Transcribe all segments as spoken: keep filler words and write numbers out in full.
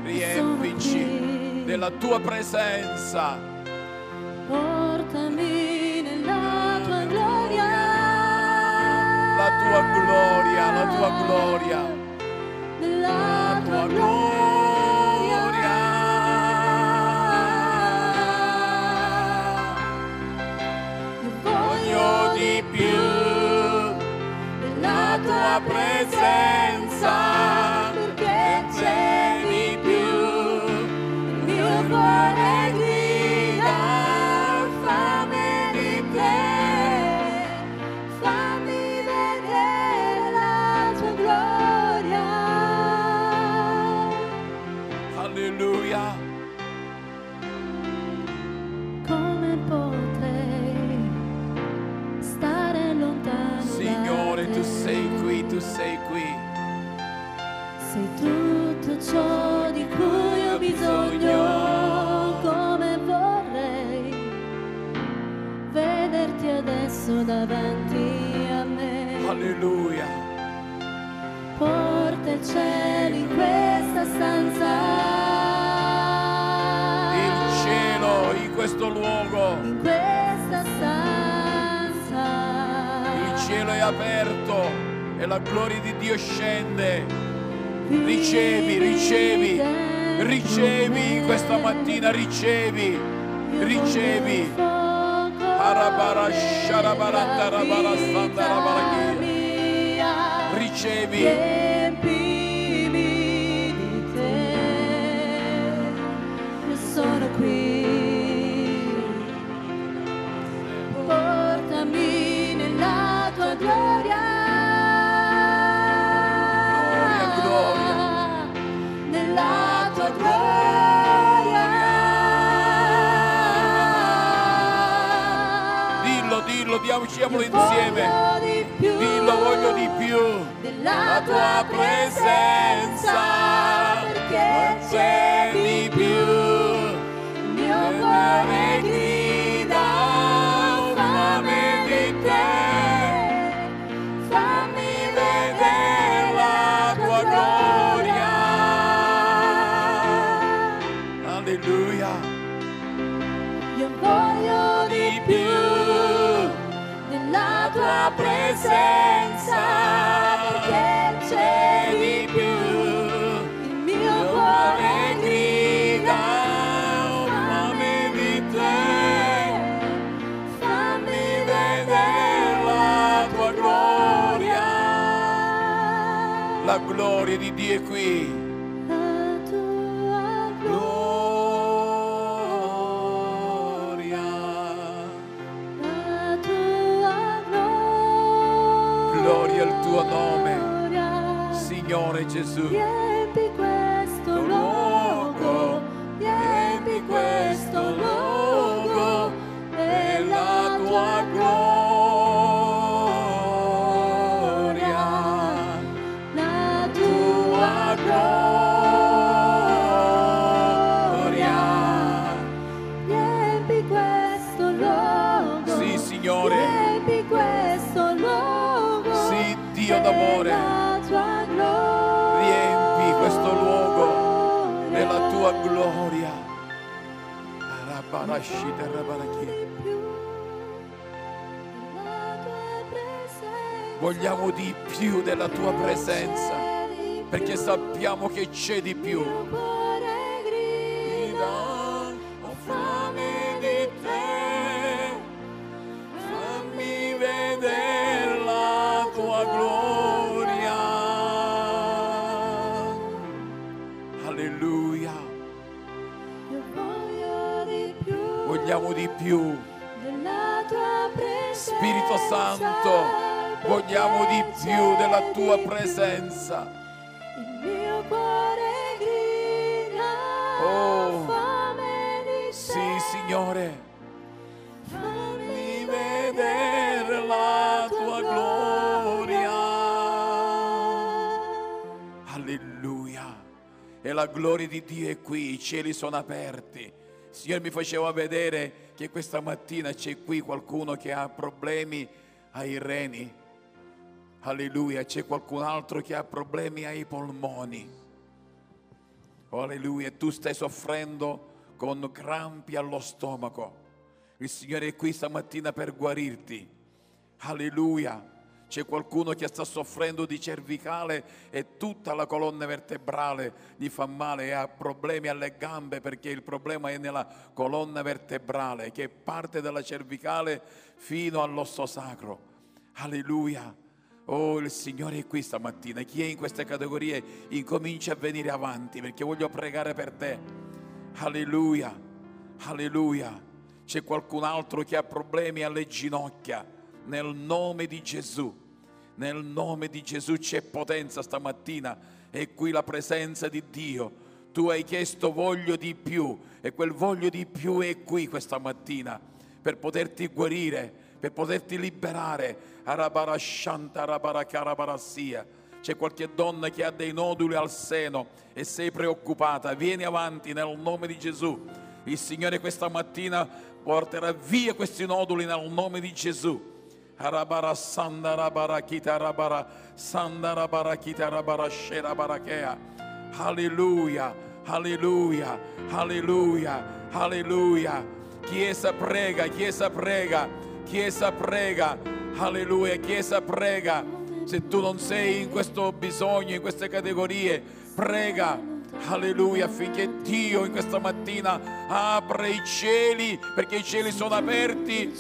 riempici della tua presenza. Portami nella tua gloria, la tua gloria, la tua gloria, nella tua gloria. Voglio di più della tua presenza, perché c'è di più. Il mio cuore grida fame di te, Fammi vedere la tua gloria. alleluia. Come potrei stare lontano Signore, da tu te? sei qui, tu sei qui. Sei tutto ciò di cui ho bisogno. Come vorrei vederti adesso davanti a me. Alleluia. Porta il cielo in questa stanza, Il cielo in questo luogo, in questa stanza. il cielo è aperto e la gloria di Dio scende. Ricevi, ricevi, ricevi questa mattina, ricevi, ricevi. Arabara, sharabara, tarabara, sandarabara, ricevi. Riempimi di te, io sono qui. Portami nella tua gloria, Gloria, nella tua gloria. Dillo, dillo, diciamolo insieme. Voglio di più Dillo, voglio di più della la tua presenza, perché c'è di più. il mio cuore grida fame di te, fammi vedere la tua gloria. Alleluia. Io voglio di più della tua presenza, perché c'è di più. Il mio cuore grida fame di te, fammi vedere la tua gloria. La gloria di Dio è qui. La tua Gloria. La tua gloria. Gloria al tuo nome, Signore Gesù. Riempi questo luogo, riempi questo luogo della tua gloria, la tua gloria. Riempi questo luogo, Sì, Signore. riempi questo luogo, Sì, Dio d'amore. della tua gloria. Riempi questo luogo della tua gloria. Arabarashita rabaraki. Vogliamo di più della tua presenza, perché sappiamo che c'è di più. Ho fame di te, fammi vedere la tua gloria. Alleluia. Vogliamo di più. Della tua presenza, Spirito Santo, vogliamo di più della tua presenza. il mio cuore grida Oh, fame di te, sì, Signore. fammi Vedere la tua gloria. Alleluia. E la gloria di Dio è qui, i cieli sono aperti. Il Signore mi faceva vedere che questa mattina c'è qui qualcuno che ha problemi ai reni. Alleluia, c'è qualcun altro che ha problemi ai polmoni. Oh, alleluia, tu stai soffrendo con crampi allo stomaco. Il Signore è qui stamattina per guarirti. Alleluia. C'è qualcuno che sta soffrendo di cervicale e tutta la colonna vertebrale gli fa male e ha problemi alle gambe, perché il problema è nella colonna vertebrale che parte dalla cervicale fino all'osso sacro. Alleluia. Oh, il Signore è qui stamattina. Chi è in queste categorie incomincia a venire avanti, perché voglio pregare per te. Alleluia. Alleluia. C'è qualcun altro che ha problemi alle ginocchia. Nel nome di Gesù, nel nome di Gesù c'è potenza stamattina, è qui la presenza di Dio. Tu hai chiesto voglio di più e quel voglio di più è qui questa mattina per poterti guarire, per poterti liberare. Arabarashanta, arabarakarabarassia. C'è qualche donna che ha dei noduli al seno e sei preoccupata, vieni avanti nel nome di Gesù. Il Signore questa mattina porterà via questi noduli nel nome di Gesù. Arabara sandara barakita rabara sandara barakita rabara shera barakea. Alleluia, alleluia, alleluia, alleluia. Chiesa prega, Chiesa prega, Chiesa prega. Alleluia, Chiesa prega. Se tu non sei in questo bisogno, in queste categorie, prega. Alleluia, affinché Dio in questa mattina apra i cieli, perché i cieli sono aperti.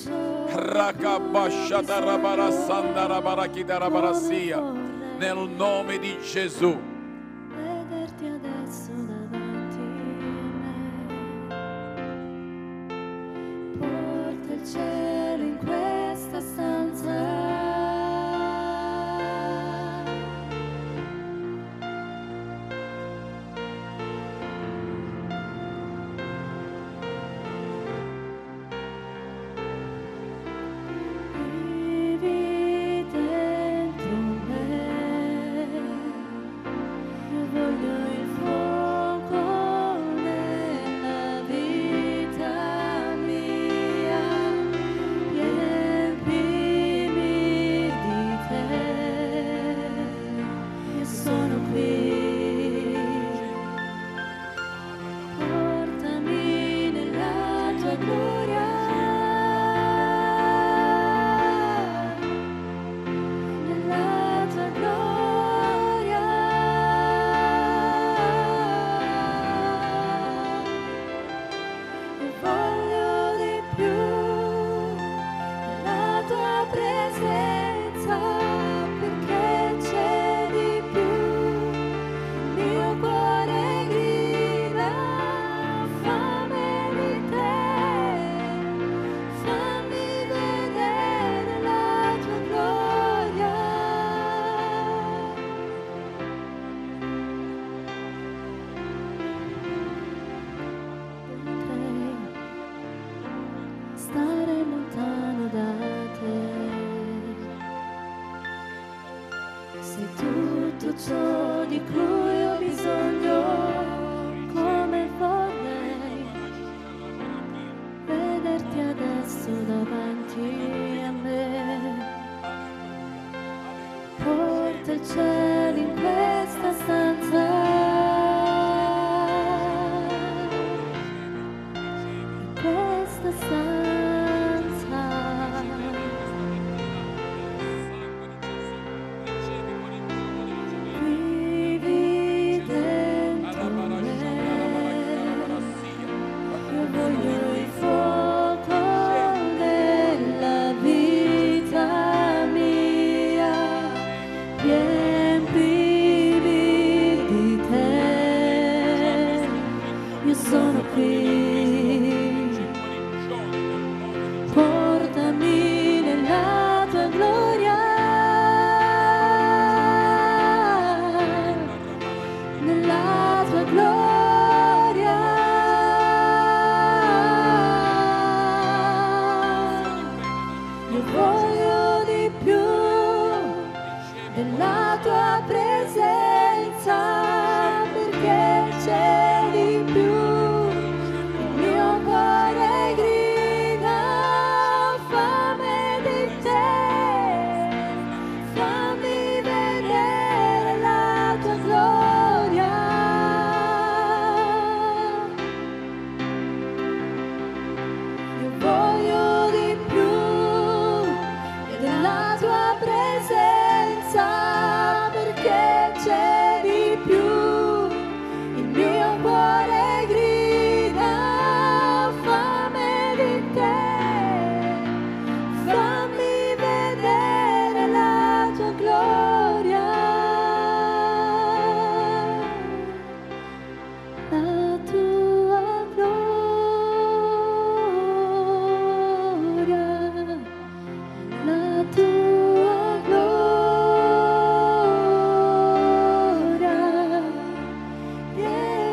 Nel nome di Gesù. Vederti adesso davanti a me. Porta il cielo in questa stanza. Ciò di cui ho bisogno, come vorrei vederti adesso davanti a me. Porta il cielo in questa stanza, in questa stanza. Vivi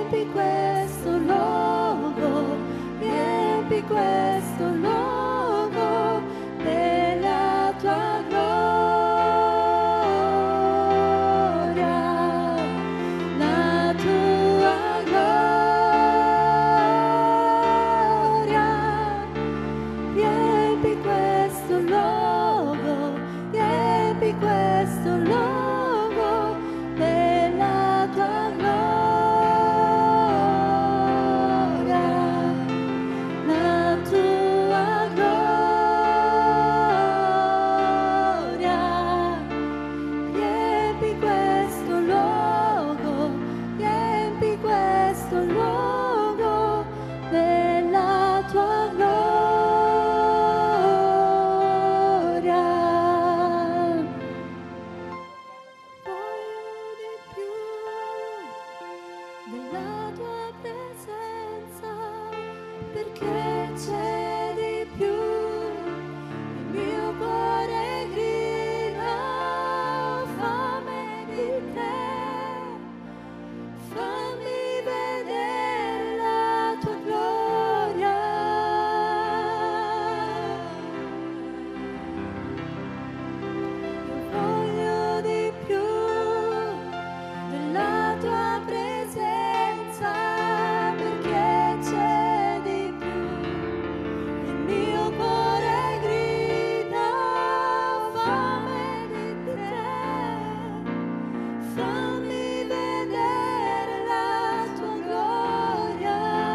riempi questo luogo, riempi questo luogo della tua gloria, la tua gloria. Riempi questo luogo, riempi questo luogo della tua gloria, la tua gloria. Riempi questo luogo, riempi questo luogo della tua gloria. Voglio di più della tua presenza, perché c'è di più. Il mio cuore grida, ho fame di te. Fammi vedere la tua gloria. Io voglio di più della tua presenza, perché c'è di più. Il mio cuore grida, ho fame di te. Fammi vedere la tua gloria.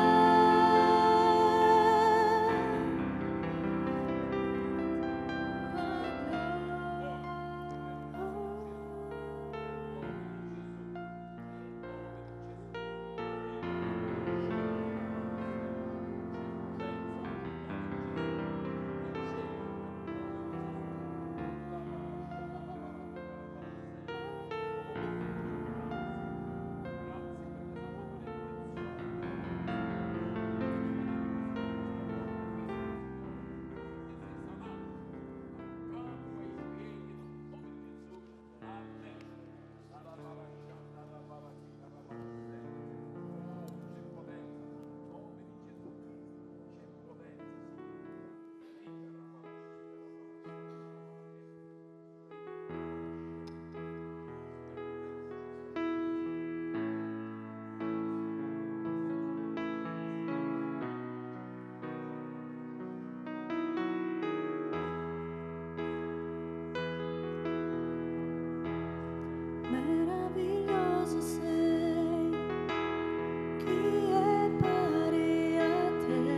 Meraviglioso sei, chi è pari a te,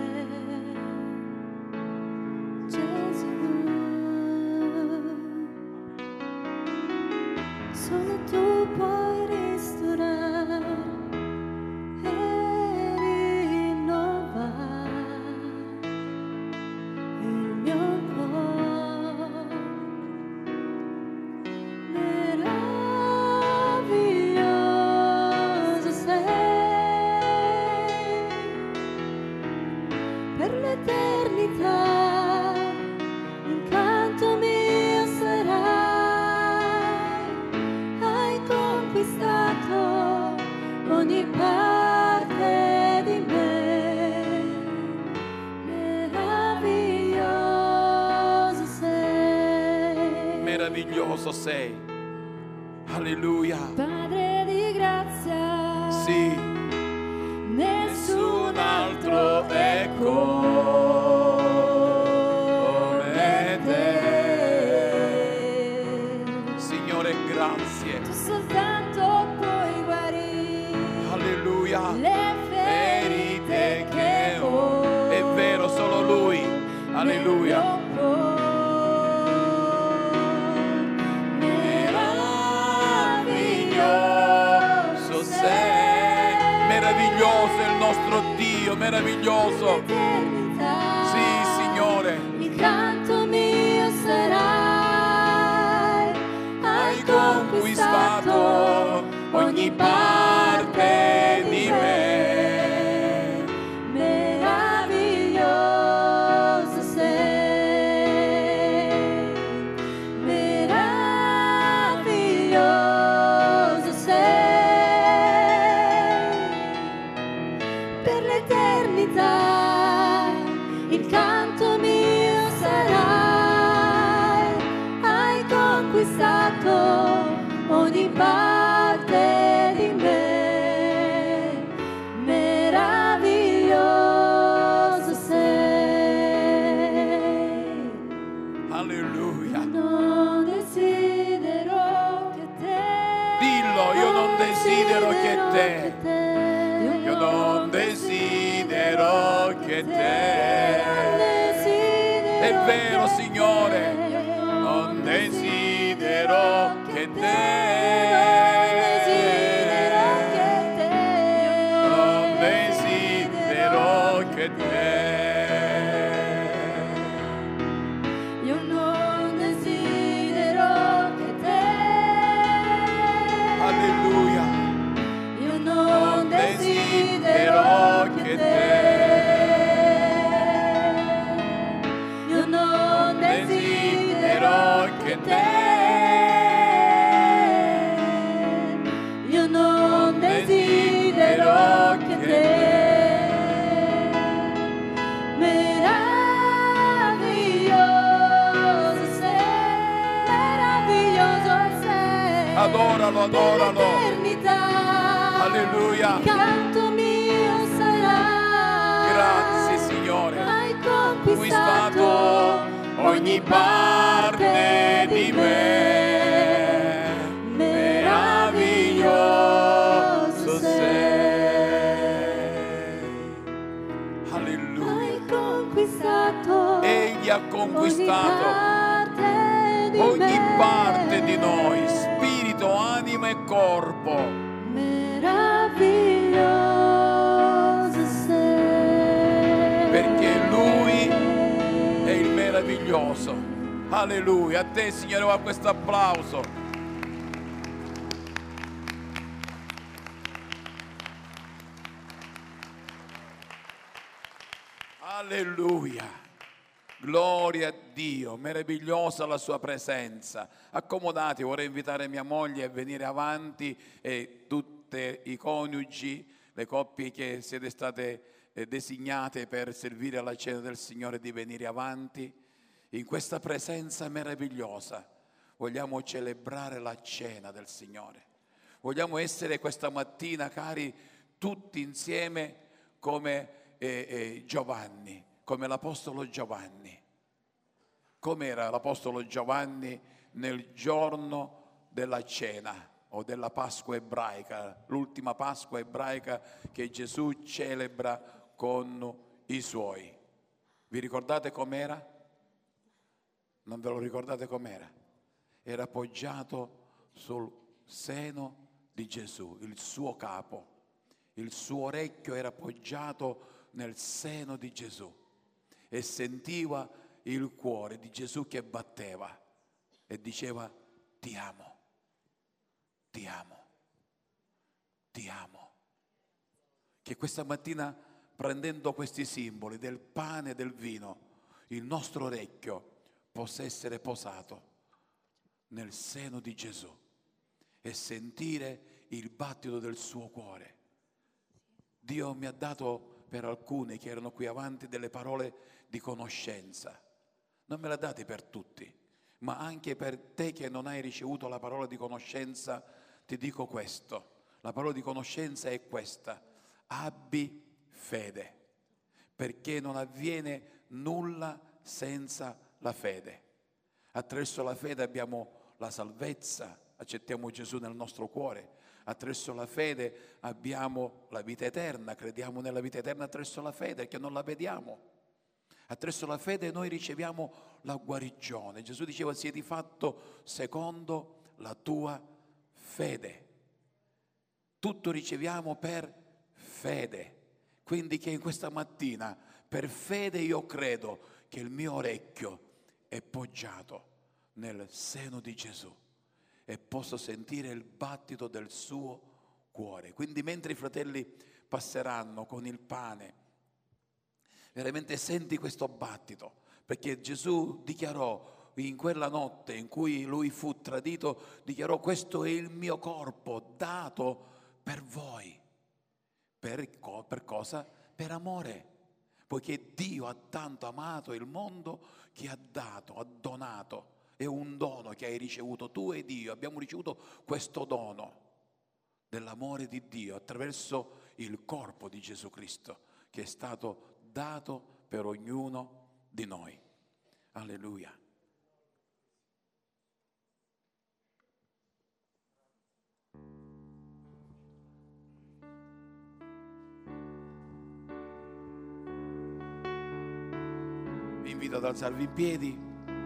Gesù. Solo tu puoi ristorare e rinnovare il mio cuore. Meraviglioso sei, per l'eternità incanto mio sarai. Hai conquistato ogni parte di me. Meraviglioso sei, Meraviglioso sei. Alleluia. Padre di grazia. Sì. Nessun altro è come te. Signore, grazie. Tu soltanto puoi guarire Alleluia. le ferite che ho. È vero, solo Lui. Alleluia. Meraviglioso sei. Meraviglioso è il nostro Dio, meraviglioso. Sì, Signore. Il canto mio sarai. Hai Conquistato ogni parte di me. Meraviglioso sei, meraviglioso sei. parte di me, meraviglioso sei. Alleluia. Non desidero che te, Dillo, io non desidero che te, io non desidero che te. È vero, Signore, non desidero che te, non desidero che te. Io non desidero che te, Alleluia. io non Non desidero che te, io non desidero che che te, te, io non desidero che te, meraviglioso sei, meraviglioso sei, adoralo, adoralo. l'eternità, Alleluia. canto mio sarà. Grazie, Signore. Hai Conquistato conquistato ogni parte di me, meraviglioso sei. Alleluia. Hai conquistato Egli ha conquistato ogni parte di, ogni me. parte di noi, spirito, anima e corpo. Meraviglioso sei. Perché Lui è il meraviglioso. Alleluia. A te, Signore, va questo applauso. Alleluia. Gloria a Dio, meravigliosa la sua presenza. Accomodati, vorrei invitare mia moglie a venire avanti e tutti i coniugi, le coppie che siete state eh, designate per servire alla cena del Signore, di venire avanti. In questa presenza meravigliosa vogliamo celebrare la cena del Signore. Vogliamo essere questa mattina, cari, tutti insieme come eh, eh, Giovanni, come l'Apostolo Giovanni. Com'era l'Apostolo Giovanni nel giorno della cena o della Pasqua ebraica, l'ultima Pasqua ebraica che Gesù celebra con i suoi. Vi ricordate com'era? Non ve lo ricordate com'era? Era appoggiato sul seno di Gesù, il suo capo. Il suo orecchio era appoggiato nel seno di Gesù e sentiva il cuore di Gesù che batteva e diceva: ti amo, ti amo, ti amo. Che questa mattina, prendendo questi simboli del pane e del vino, il nostro orecchio possa essere posato nel seno di Gesù e sentire il battito del suo cuore. Dio mi ha dato, per alcuni che erano qui avanti, delle parole di conoscenza. Non me le ha date per tutti, ma anche per te che non hai ricevuto la parola di conoscenza, ti dico questo. La parola di conoscenza è questa: abbi fede, perché non avviene nulla senza la fede. Attraverso la fede abbiamo la salvezza, accettiamo Gesù nel nostro cuore. Attraverso la fede abbiamo la vita eterna, crediamo nella vita eterna attraverso la fede, che non la vediamo. Attraverso la fede noi riceviamo la guarigione. Gesù diceva: siedi fatto secondo la tua fede. Tutto riceviamo per fede. Quindi che in questa mattina, per fede, io credo che il mio orecchio è poggiato nel seno di Gesù e posso sentire il battito del suo cuore. Quindi mentre i fratelli passeranno con il pane, veramente senti questo battito, perché Gesù dichiarò in quella notte in cui lui fu tradito, dichiarò: questo è il mio corpo dato per voi. Per, per cosa? Per amore, poiché Dio ha tanto amato il mondo che ha dato, ha donato è un dono che hai ricevuto tu ed io. Abbiamo ricevuto questo dono dell'amore di Dio attraverso il corpo di Gesù Cristo che è stato dato per ognuno di noi. Alleluia. Vi invito ad alzarvi in piedi.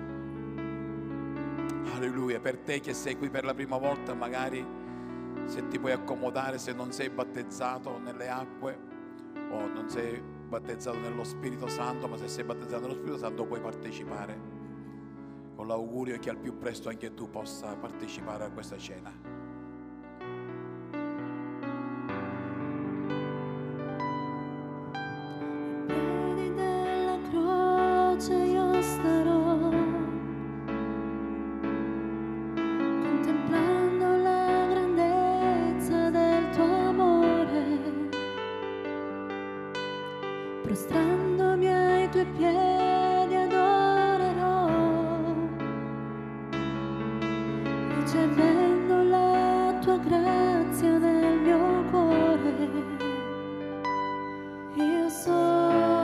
Alleluia. Per te che sei qui per la prima volta, magari se ti puoi accomodare, se non sei battezzato nelle acque o non sei battezzato nello Spirito Santo, ma se sei battezzato nello Spirito Santo puoi partecipare, con l'augurio che al più presto anche tu possa partecipare a questa cena. Io starò contemplando la grandezza del tuo amore, prostrandomi ai tuoi piedi adorerò, ricevendo la tua grazia nel mio cuore. Io so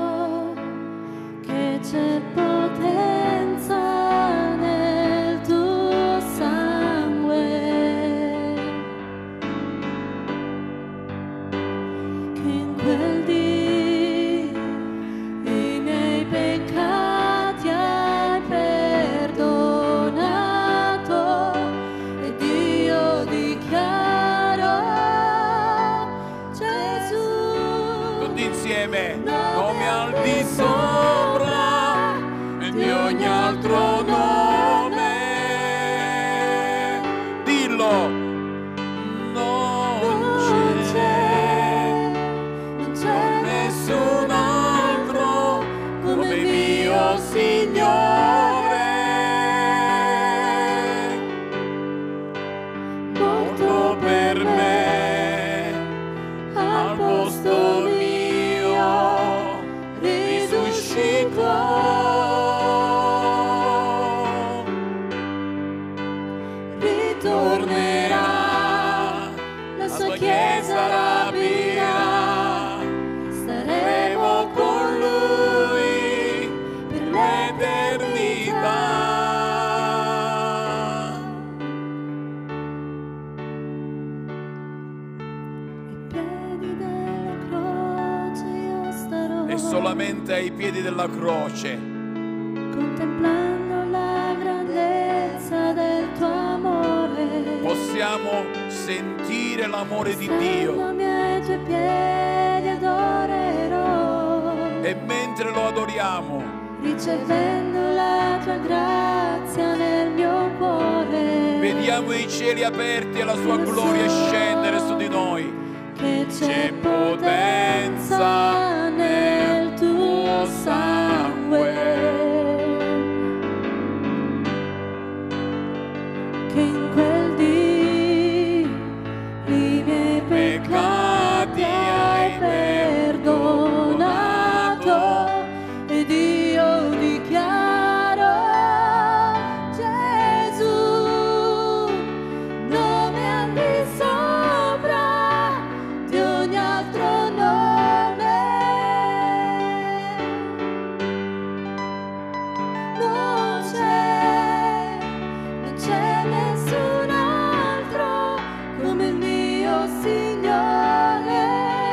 c'è potenza nel tuo sangue, che in quel dì i miei peccati hai perdonato, ed io dichiaro Gesù. Tutti insieme, nome al di sopra di ogni altro nome, dillo, non c'è, non c'è nessun altro come mio Signore, morto per me, al posto mio, risuscitò. Tornerà, la sua chiesa rapirà, staremo con lui per l'eternità. Ai piedi della croce io starò, E solamente ai piedi della croce, contemplando la grandezza del tuo amore, possiamo sentire l'amore di Dio, ai tuoi piedi adorerò, e mentre lo adoriamo ricevendo la tua grazia nel mio cuore, vediamo i cieli aperti e la sua gloria scendere su di noi. che C'è potenza nel tuo sangue, che in quel dì i miei peccati hai perdonato, ed io dichiaro Gesù, nome al di sopra di ogni altro nome. Non c'è, non c'è nessun altro come il mio Signore,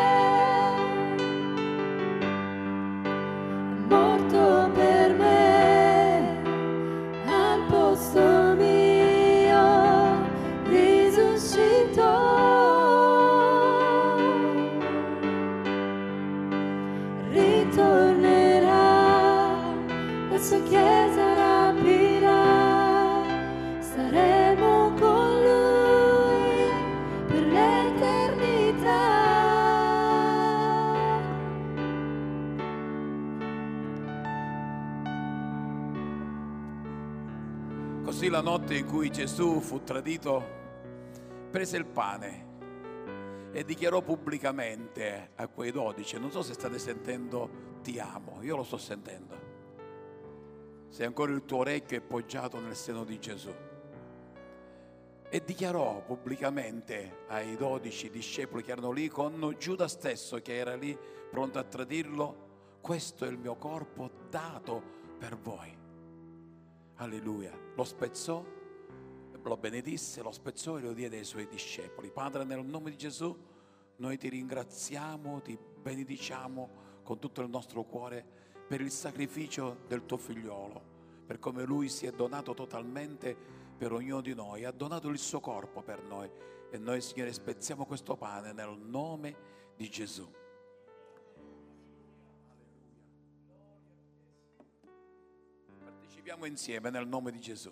morto per me, al posto mio, risuscitò, ritornerà, la sua chiesa rapirà, staremo con lui per l'eternità. Così la notte in cui Gesù fu tradito, prese il pane e dichiarò pubblicamente a quei dodici, non so se state sentendo ti amo, io lo sto sentendo, se ancora il tuo orecchio è poggiato nel seno di Gesù. E dichiarò pubblicamente ai dodici discepoli che erano lì, con Giuda stesso che era lì pronto a tradirlo: questo è il mio corpo dato per voi. Alleluia. Lo spezzò, lo benedisse, lo spezzò e lo diede ai suoi discepoli. Padre, nel nome di Gesù noi ti ringraziamo, ti benediciamo con tutto il nostro cuore per il sacrificio del tuo figliolo, per come lui si è donato totalmente per ognuno di noi, ha donato il suo corpo per noi. E noi, Signore, spezziamo questo pane nel nome di Gesù. Partecipiamo insieme nel nome di Gesù.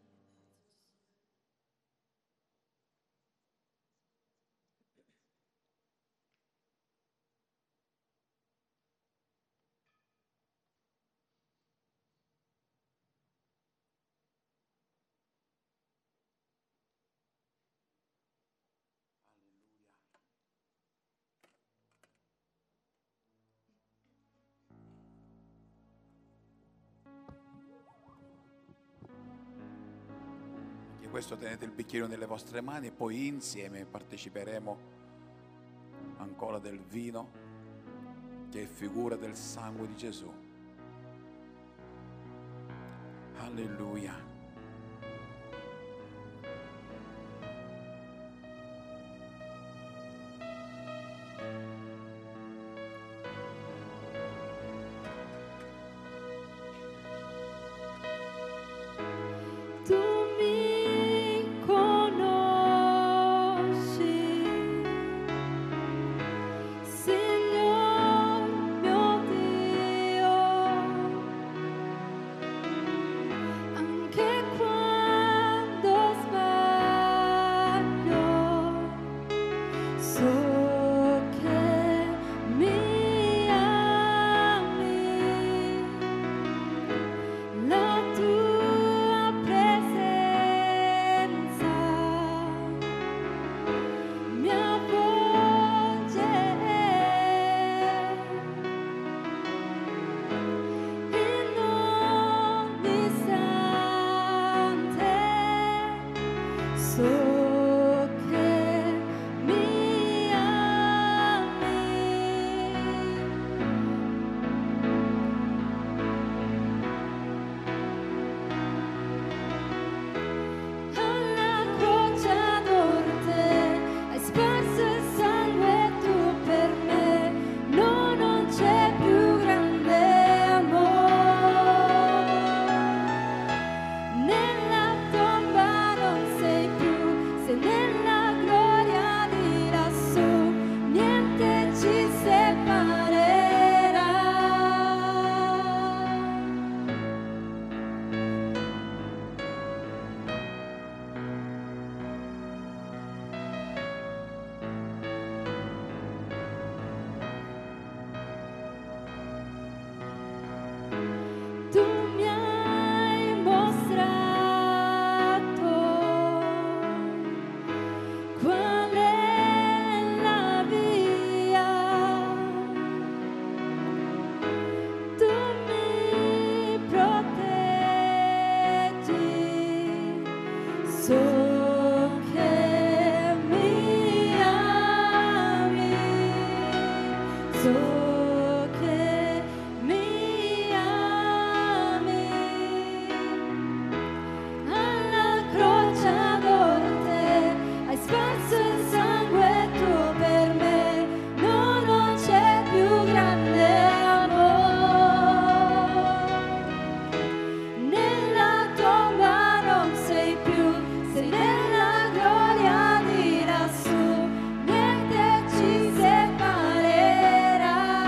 Questo tenete il bicchiere nelle vostre mani e poi insieme parteciperemo ancora del vino che è figura del sangue di Gesù. Alleluia. Niente ci separerà.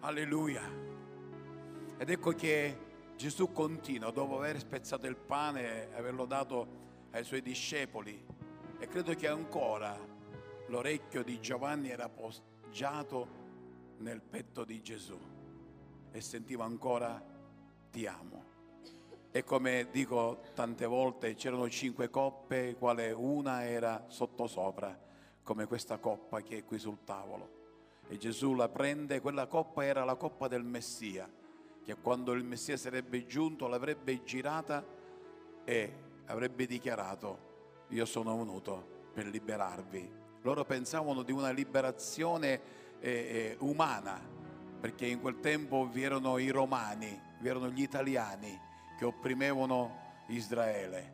Alleluia. Ed ecco che Gesù continua, dopo aver spezzato il pane e averlo dato ai suoi discepoli, e credo che ancora l'orecchio di Giovanni era poggiato nel petto di Gesù e sentiva ancora ti amo. E come dico tante volte, c'erano cinque coppe, quale una era sottosopra, come questa coppa che è qui sul tavolo. E Gesù la prende, quella coppa era la coppa del Messia, che quando il Messia sarebbe giunto l'avrebbe girata e avrebbe dichiarato: io sono venuto per liberarvi. Loro pensavano di una liberazione eh, eh, umana, perché in quel tempo vi erano i romani, vi erano gli italiani che opprimevano Israele.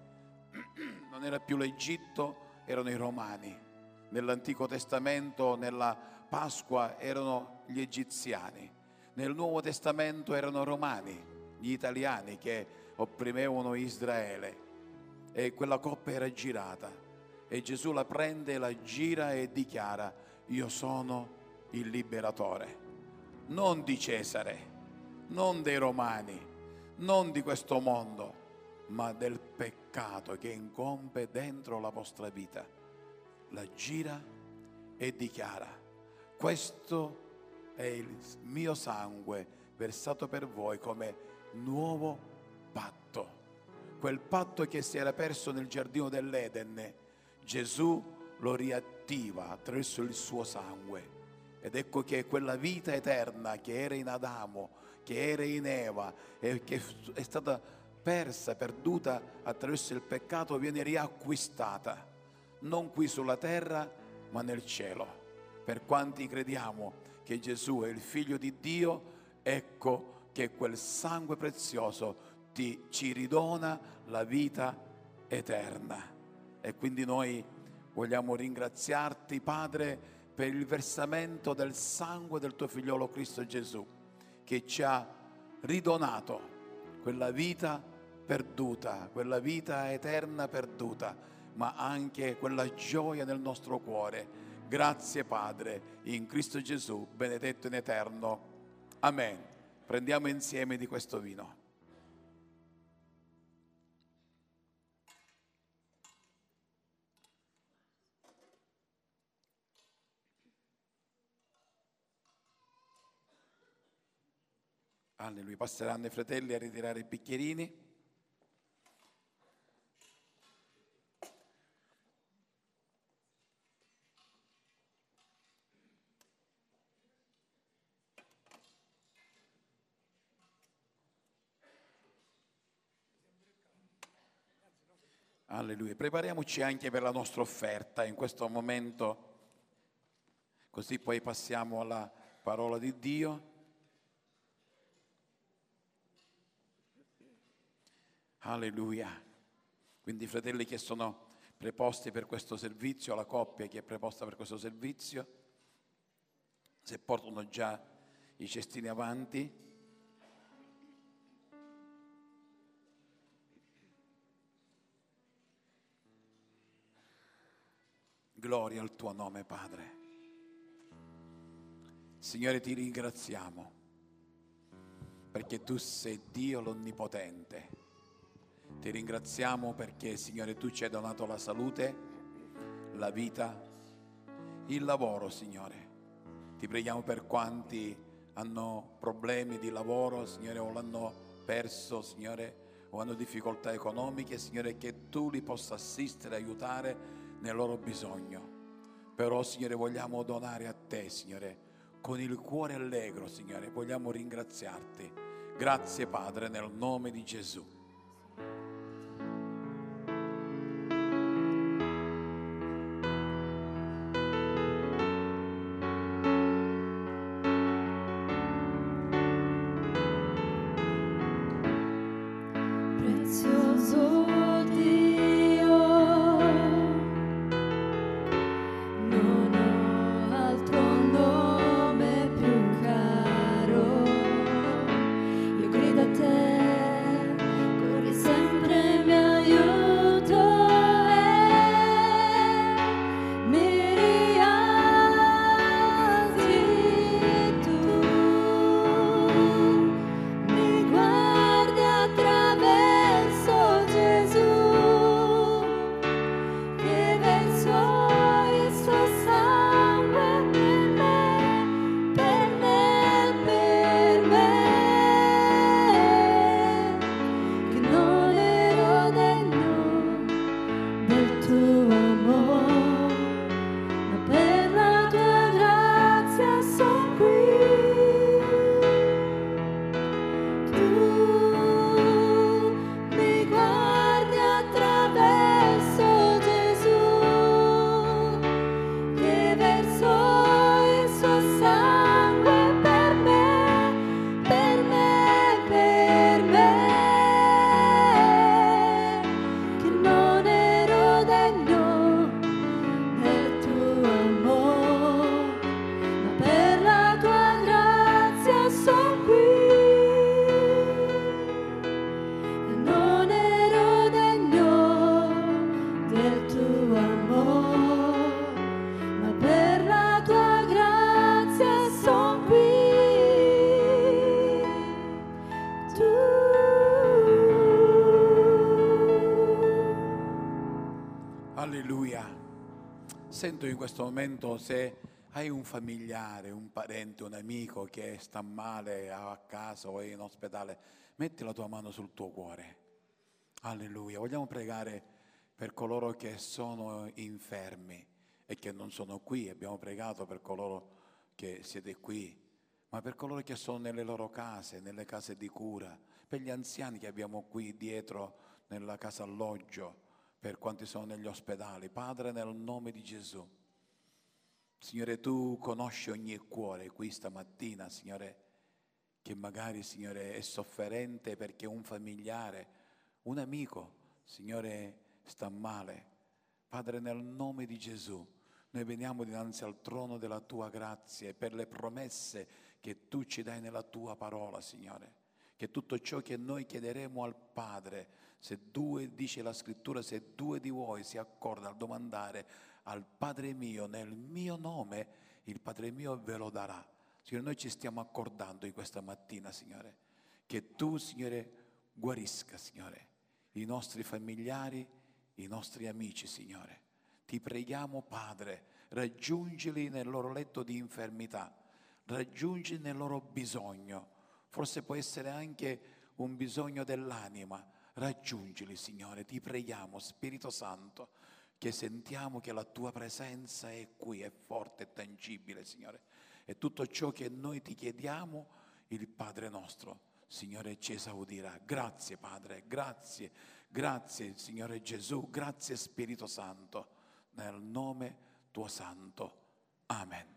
Non era più l'Egitto, erano i romani. Nell'Antico Testamento, nella Pasqua, erano gli egiziani. Nel Nuovo Testamento erano romani, gli italiani che opprimevano Israele. E quella coppa era girata e Gesù la prende, la gira e dichiara: io sono il liberatore, non di Cesare, non dei romani, non di questo mondo, ma del peccato che incombe dentro la vostra vita. La gira e dichiara: questo è il mio sangue versato per voi come nuovo patto. Quel patto che si era perso nel giardino dell'Eden, Gesù lo riattiva attraverso il suo sangue. Ed ecco che quella vita eterna che era in Adamo, che era in Eva e che è stata persa, perduta attraverso il peccato, viene riacquistata, non qui sulla terra ma nel cielo. Per quanti crediamo che Gesù è il Figlio di Dio, ecco che quel sangue prezioso ti, ci ridona la vita eterna. E quindi noi vogliamo ringraziarti, Padre, per il versamento del sangue del tuo Figliolo Cristo Gesù, che ci ha ridonato quella vita perduta, quella vita eterna perduta, ma anche quella gioia nel nostro cuore. Grazie Padre, in Cristo Gesù, benedetto in eterno. Amen. Prendiamo insieme di questo vino. Alleluia. Passeranno i fratelli a ritirare i bicchierini. Alleluia. Prepariamoci anche per la nostra offerta in questo momento, così poi passiamo alla parola di Dio. Alleluia. Quindi i fratelli che sono preposti per questo servizio, la coppia che è preposta per questo servizio, se portano già i cestini avanti. Gloria al tuo nome, Padre. Signore, ti ringraziamo perché tu sei Dio l'Onnipotente. Ti ringraziamo perché, Signore, tu ci hai donato la salute, la vita, il lavoro, Signore. Ti preghiamo per quanti hanno problemi di lavoro, Signore, o l'hanno perso, Signore, o hanno difficoltà economiche, Signore, che tu li possa assistere, aiutare nel loro bisogno. Però, Signore, vogliamo donare a te, Signore, con il cuore allegro, Signore, vogliamo ringraziarti. Grazie, Padre, nel nome di Gesù. Grido a te sento in questo momento, se hai un familiare, un parente, un amico che sta male a casa o è in ospedale, metti la tua mano sul tuo cuore. Alleluia. Vogliamo pregare per coloro che sono infermi e che non sono qui. Abbiamo pregato per coloro che siete qui, ma per coloro che sono nelle loro case, nelle case di cura, per gli anziani che abbiamo qui dietro nella casa alloggio, per quanti sono negli ospedali. Padre, nel nome di Gesù, Signore, Tu conosci ogni cuore qui stamattina, Signore, che magari, Signore, è sofferente perché un familiare, un amico, Signore, sta male. Padre, nel nome di Gesù, noi veniamo dinanzi al trono della Tua grazia e per le promesse che Tu ci dai nella Tua parola, Signore, che tutto ciò che noi chiederemo al Padre, se due, dice la Scrittura, se due di voi si accordano al domandare al Padre mio nel mio nome, il Padre mio ve lo darà. Signore, noi ci stiamo accordando in questa mattina, Signore, che Tu, Signore, guarisca, Signore, i nostri familiari, i nostri amici, Signore. Ti preghiamo, Padre, raggiungili nel loro letto di infermità, raggiungili nel loro bisogno, forse può essere anche un bisogno dell'anima, raggiungili, Signore, ti preghiamo, Spirito Santo, che sentiamo che la Tua presenza è qui, è forte, è tangibile, Signore, e tutto ciò che noi Ti chiediamo, il Padre nostro, Signore, ci esaudirà. Grazie, Padre, grazie, grazie, Signore Gesù, grazie, Spirito Santo, nel nome Tuo Santo. Amen.